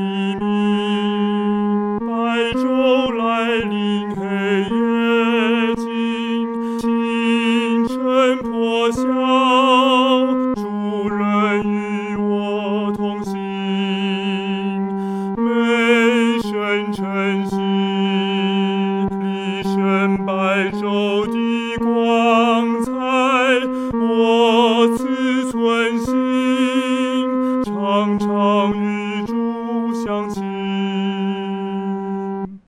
黎明，白昼来临，黑夜尽，清晨破晓，主人与我同行，美神晨曦，立身白昼的光。